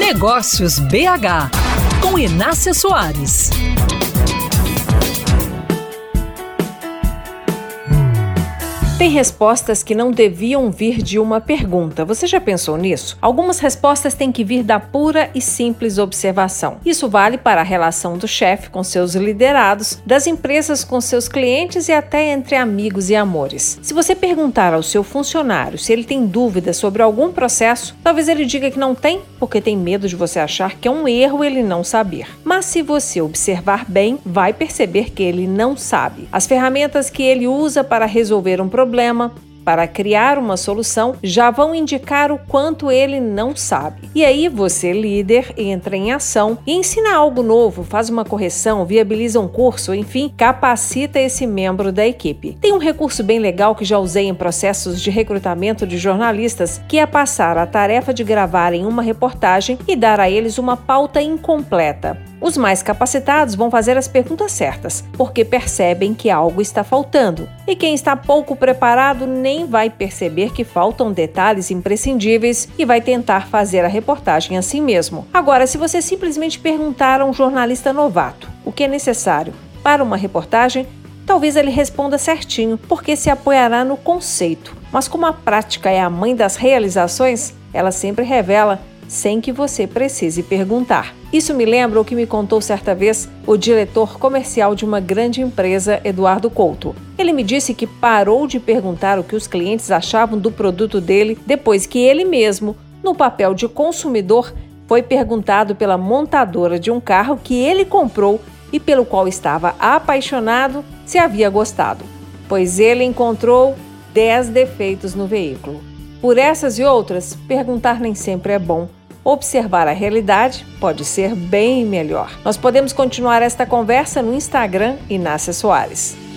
Negócios BH, com Inácia Soares. Tem respostas que não deviam vir de uma pergunta. Você já pensou nisso? Algumas respostas têm que vir da pura e simples observação. Isso vale para a relação do chefe com seus liderados, das empresas com seus clientes e até entre amigos e amores. Se você perguntar ao seu funcionário se ele tem dúvidas sobre algum processo, talvez ele diga que não tem, porque tem medo de você achar que é um erro ele não saber. Mas se você observar bem, vai perceber que ele não sabe. As ferramentas que ele usa para resolver um problema, para criar uma solução, já vão indicar o quanto ele não sabe. E aí você, líder, entra em ação e ensina algo novo, faz uma correção, viabiliza um curso, enfim, capacita esse membro da equipe. Tem um recurso bem legal que já usei em processos de recrutamento de jornalistas, que é passar a tarefa de gravarem uma reportagem e dar a eles uma pauta incompleta. Os mais capacitados vão fazer as perguntas certas, porque percebem que algo está faltando. E quem está pouco preparado nem vai perceber que faltam detalhes imprescindíveis e vai tentar fazer a reportagem assim mesmo. Agora, se você simplesmente perguntar a um jornalista novato o que é necessário para uma reportagem, talvez ele responda certinho, porque se apoiará no conceito. Mas como a prática é a mãe das realizações, ela sempre revela sem que você precise perguntar. Isso me lembra o que me contou certa vez o diretor comercial de uma grande empresa, Eduardo Couto. Ele me disse que parou de perguntar o que os clientes achavam do produto dele depois que ele mesmo, no papel de consumidor, foi perguntado pela montadora de um carro que ele comprou e pelo qual estava apaixonado se havia gostado, pois ele encontrou 10 defeitos no veículo. Por essas e outras, perguntar nem sempre é bom. Observar a realidade pode ser bem melhor. Nós podemos continuar esta conversa no Instagram, Inácia Soares.